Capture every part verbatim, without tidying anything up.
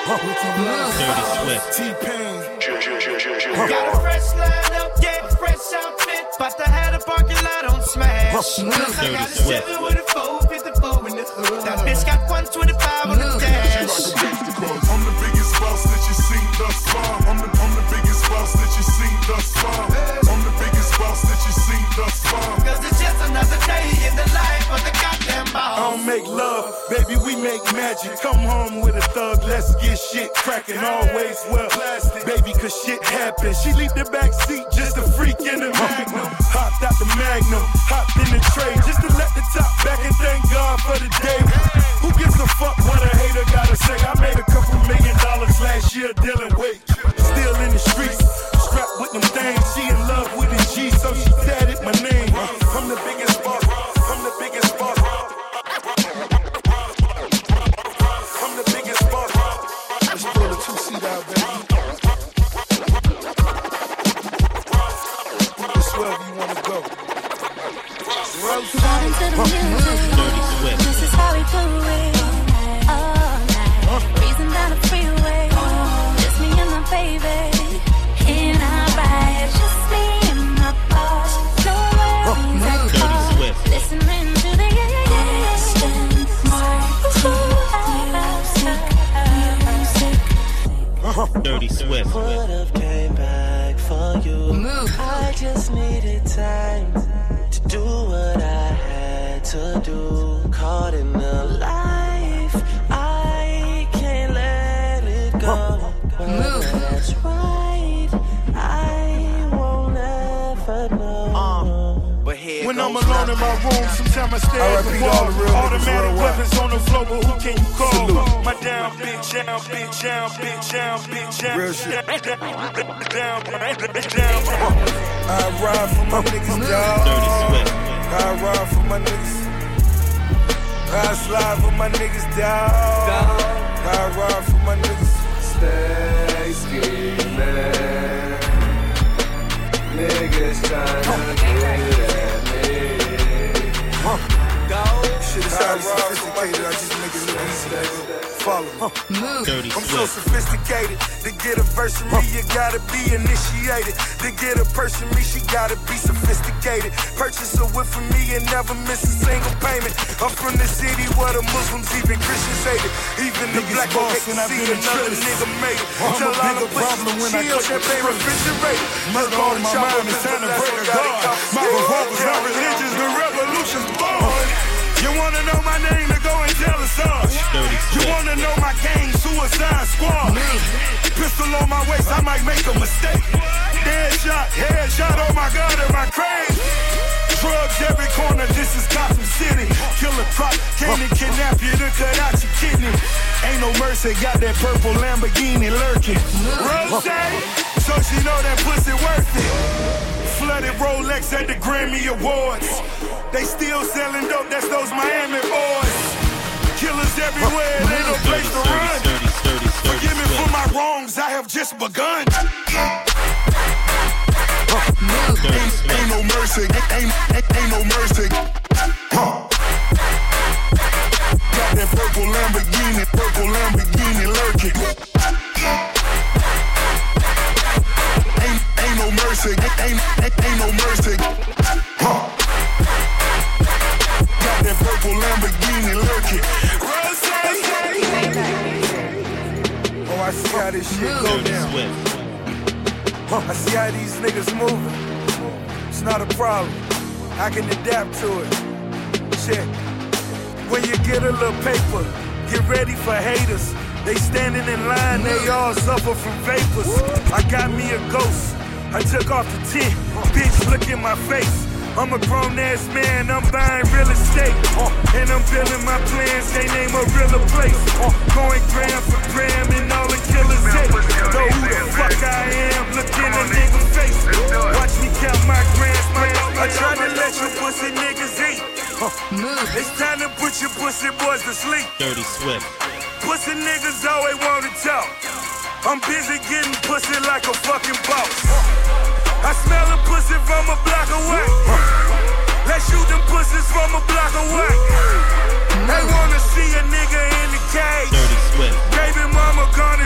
Dirty Swift. T-Pain. Got a fresh line up, yeah, fresh outfit. About to have the parking lot on smash. I got a seven with a four fifty-four in the hood. That bitch got one twenty-five on the dash. I'm the biggest boss that you seen thus far. I'm the, I'm the biggest boss that you seen thus far. I'm the biggest boss that you seen thus far. Cause it's just another day in the life of the goddamn boss. I don't make love, baby, we make magic. Come home with a thug, let's get shit cracking. Always well plastic, baby, cause shit happens. She leave the back seat, just a freak in the Magnum. Hopped out the Magnum, hopped in the tray, just to let the top back and thank God for the day. Who gives a fuck what a hater gotta say? I made a couple million dollars last year dealing weight. Still in the streets, strapped with them things. She in love with the G, so she tatted my name. I'm the biggest boss, I'm the biggest boss. I'm the biggest boss. Let's pull the two-seat out, baby. It's wherever you wanna go. Vibing to the music. This is how we do it. All night. Breezing down the freeway. Just me and my baby. In our ride. Just me and my boss. No worries at all. Listening to the distant music. Dirty Swift. Would've came back for you. I just needed time to do what I had to do. Caught in the life, I can't let it go. But that's right, I won't ever know. But here When goes I'm alone in my room, sometimes I stare at the wall. Automatic weapons on the floor, but who can you call? Salute. My down, bitch, down, bitch, down, bitch, down, bitch, down. Real shit. Down, down, down. I ride for my niggas, dog. Dirty Swift. I ride for my niggas. I slide for my niggas, dog. I ride for my niggas. Stay scheming. Niggas tryna get at me. Shit is highly sophisticated, I just make it look easy. Follow me. Dirty I'm so Swift. sophisticated. To get a verse from me, you gotta be initiated. To get a person me, she gotta be sophisticated. Purchase a whip from me and never miss a single payment. I'm from the city where the Muslims, even Christians hate it. Even the black folk hate to see another nigga made it. Tell all the pussies when I cut champagne refrigerated. Murder on my mind, it's time to break a guard. My revolver's not religious, the revolution's born. You wanna know my name, to go and tell us all. You wanna know my gang, Suicide Squad. Pistol on my waist, I might make a mistake. Headshot, headshot, oh my God, am I crazy? Drugs every corner, this is Gotham City. Killer Croc, came to kidnap you to cut out your kidney. Ain't no mercy, got that purple Lamborghini lurking. Rose, so she know that pussy worth it. Flooded Rolex at the Grammy Awards. They still selling dope, that's those Miami boys. Killers everywhere, there ain't no place to run. Forgive me for my wrongs, I have just begun. Ain't, ain't no mercy, ain't, ain't, ain't no mercy. Huh. Got that purple Lamborghini, purple Lamborghini lurking. Ain't, ain't no mercy, ain't, ain't, ain't no mercy. Huh. Got that purple Lamborghini lurking. Oh, I see how this shit go down. I see how these niggas moving. It's not a problem. I can adapt to it. Check. When you get a little paper, get ready for haters. They standing in line, they all suffer from vapors. I got me a ghost. I took off the tent. Bitch, look in my face. I'm a grown-ass man, I'm buying real estate. Uh, and I'm building my plans, they name a realer place. Uh, going gram for gram and all the killers hate. Know who the fuck I am, look in a nigga face. Watch me count my grams, I try to let you pussy niggas eat. Uh, it's time to put your pussy boys to sleep. Dirty Swift. Pussy niggas always wanna talk. I'm busy getting pussy like a fucking boss. I smell a pussy from a block away. Let's shoot them pussies from a block away. They wanna see a nigga in the cage. Dirty Swift. Baby mama gonna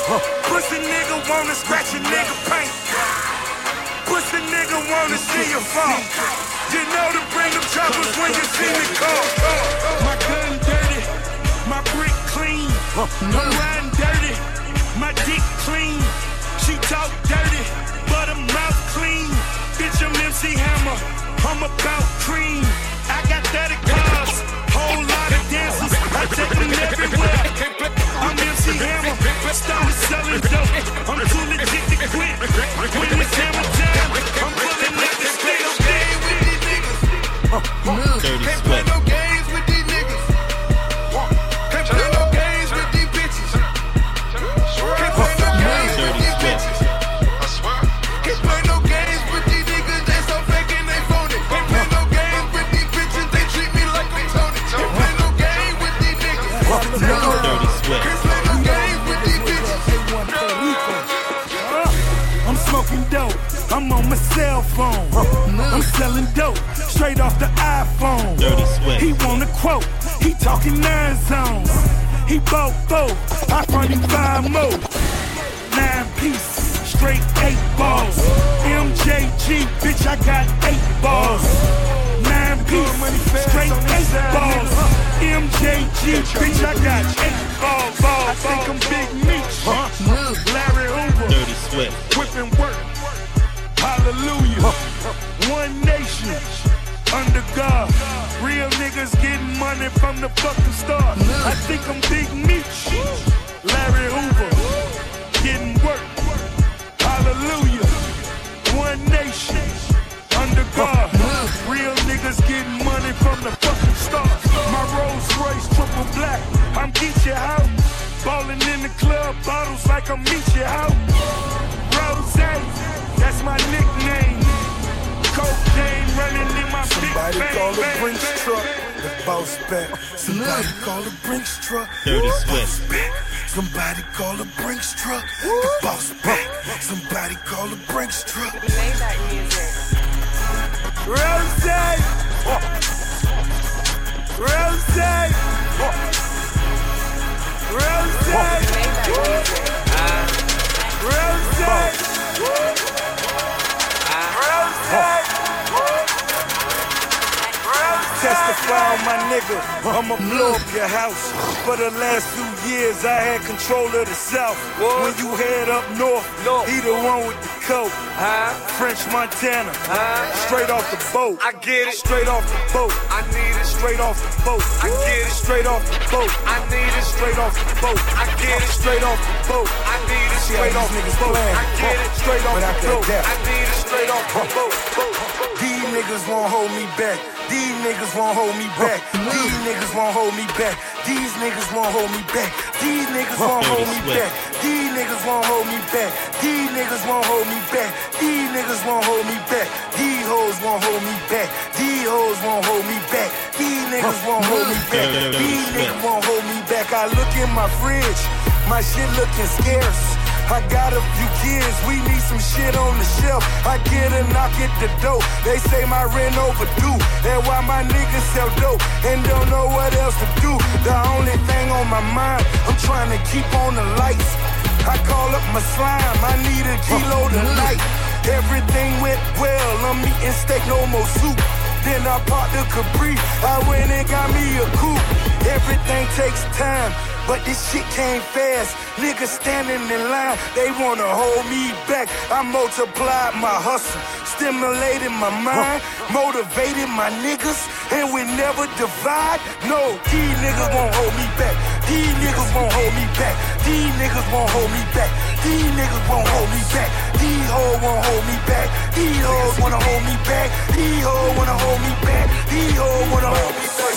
Pussy nigga wanna scratch a nigga paint. Pussy nigga wanna see you fall. You know to bring them choppers when you see me call. My gun dirty, my brick clean. I'm riding dirty, my dick clean. She talk dirty, but her mouth clean. Bitch, I'm M C Hammer, I'm about cream. I got thirty cars, whole lot of dancers. I take them everywhere. I'm M C Hammer, started selling dope. I'm too legit to quit. When it's hammer time, I'm pulling up the stick. Can't play no games with these niggas. Can't play no games with these bitches. Can't play no games with these bitches. Can't play no games with these niggas. They so fake and they phony. Can't play no games with these bitches. They treat me like they Tony. Can't play no game with these niggas. Dirty Swift. Can't play no games with these bitches. I'm smoking dope, I'm on my cell phone. I'm selling dope, straight off the iPhone. Dirty Swift. He want a quote, he talking nine zones. He bought four, I probably five more. Nine piece, straight eight balls. M J G, bitch, I got eight balls. Nine piece, straight eight balls. M J G, bitch, I got eight balls. I think I'm Big Meech, Larry Hoover. Dirty Swift. Whipping work, hallelujah. One nation, under God. Real niggas getting money from the fucking start. I think I'm Big Meech, Larry Hoover, getting work, hallelujah. One nation, under God. Real niggas getting money from the fucking start. My Rolls Royce triple black, I'm Geechee out. Ballin' in the club, bottles like I'm Meechee out. Rose, that's my nickname. Cocaine running in my big Somebody bang, call a bang, Brinks bang, truck, bang. the boss back. Somebody call a Brinks truck, Dirty the Swift. boss back. Somebody call a Brinks truck, the boss back. Somebody call a Brinks truck. Rose, Rose, Testify on my nigga, I'ma blow up your house. For the last few years, I had control of the South. When you head up north, he the one with the coat. French Montana, straight off the boat. I get it. Straight off the boat. I need it. Straight off the boat. I get it. Straight off the boat. I need it. Straight off the boat. I get it. Straight off the boat. I need it. Straight off the boat. I get it. Straight off Without the that boat. depth. I need it. Straight off the boat. These niggas won't hold me back. These niggas won't hold me back. These niggas won't hold me back. These niggas won't hold me back. These niggas won't hold me back. These niggas won't hold me back. These niggas won't hold me back. These niggas won't hold me back. These hoes won't hold me back. These hoes won't hold me back. These niggas won't hold me back. These niggas won't hold me back. I look in my fridge, my shit looking scarce. I got a few kids, we need some shit on the shelf. I get a knock at the door, they say my rent overdue. That's why my niggas sell dope and don't know what else to do. The only thing on my mind, I'm trying to keep on the lights. I call up my slime, I need a kilo tonight. Everything went well, I'm eating steak, no more soup. Then I popped the Capri, I went and got me a coupe. Everything takes time, but this shit came fast. Niggas standing in line, they wanna hold me back. I multiplied my hustle, stimulated my mind, motivated my niggas, and we never divide. No, these niggas won't hold me back. These niggas won't hold me back. These niggas won't hold me back. These niggas won't hold me back. These hoes won't hold me back. These hoes wanna hold me back. These hoes wanna hold me back. These hoes wanna hold me back.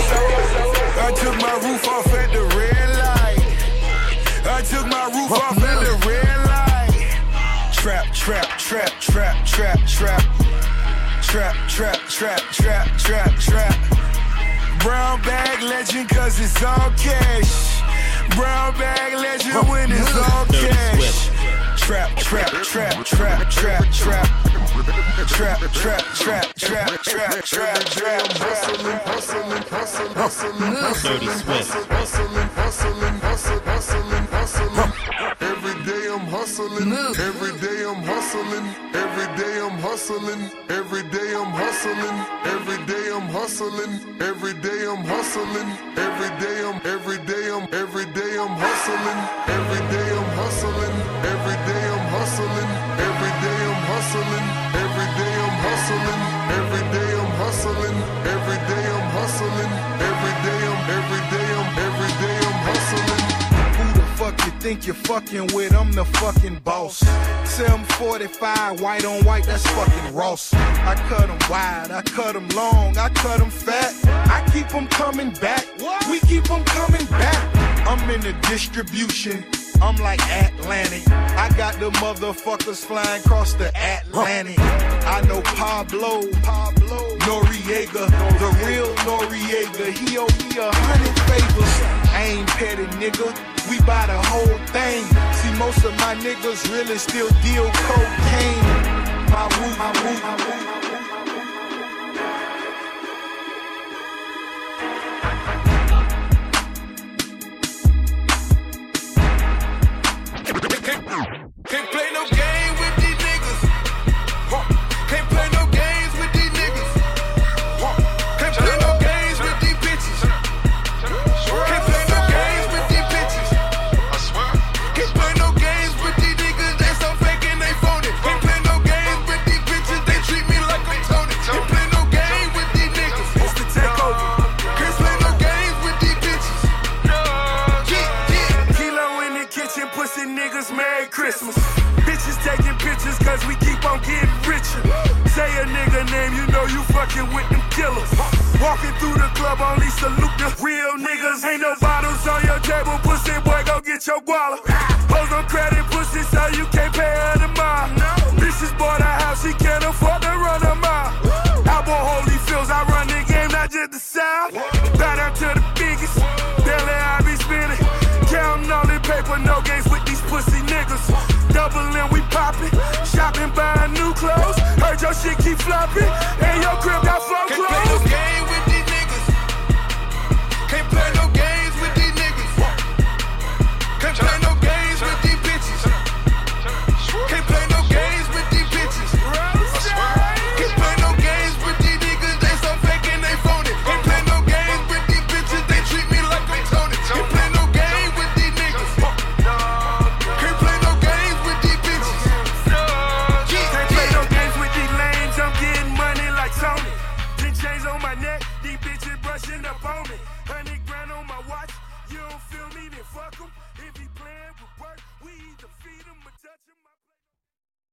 I took my roof off at the red light. I took my roof off at the red light. Trap, trap, trap, trap, trap, trap. Trap, trap, trap, trap, trap, trap. Brown bag legend cause it's all cash. Brown bag legend when it's all cash. Trap, trap, trap, trap, trap, trap. Trap, trap, trap, trap, trap, trap, trap. Hustling, hustling, hustling, hustling, Dirty Swift. hustling, hustling, hustling, hustling, hustling. Every hustling. Move. Every day I'm hustling. Every day I'm hustling. Every day I'm hustling. Every day I'm hustling. Every day I'm hustling. Every day I'm every day I'm every day I'm hustling. Every day I'm hustling. Every day I'm hustling. Every day I'm hustling. Every day I'm hustling. Every day I'm hustling. Every day I'm hustling. Every day I'm every day I'm every day I'm hustling. Who the fuck you think you're fucking with? I'm the fucking boss. seven forty-five, white on white, that's fucking Ross. I cut them wide, I cut them long, I cut them fat. I keep them coming back, we keep them coming back. I'm in the distribution, I'm like Atlantic. I got the motherfuckers flying across the Atlantic. I know Pablo, Pablo Noriega, the real Noriega. He owe me a hundred favors. I ain't petty, nigga. We buy the whole thing. See, most of my niggas really still deal cocaine. My woo, my woo, my woo. Can't play no game with these niggas. Huh. Can't play no games with these niggas. Huh. Can't play no games with these bitches. Can't play no games with these bitches. I swear. Can't play no games with these niggas. They so fake and they phony. Can't play no games with these bitches. They treat me like I'm Tony. Can't play no game with these niggas. It's the takeover. Can't play no games with these bitches. Yeah, yeah. Kilo in the kitchen, pussy niggas, Merry Christmas. Bitches taking pictures cause we keep on getting richer. Say a nigga name, you know you fucking with them killers. Walking through the club, only salute the real niggas. Ain't no bottles on your table, pussy boy, go get your guala. Hoes on credit, pussy, so you can't pay her the mile. Bitches bought a house, she can't afford to run a mile. Album Holy Fields, I run the game, not just the South. Bow down to the biggest, daily I be spinning. Counting all the paper, no games with these pussy niggas. Doubling, we poppin', shopping, buying new clothes. Heard your shit keep flopping, and your crib got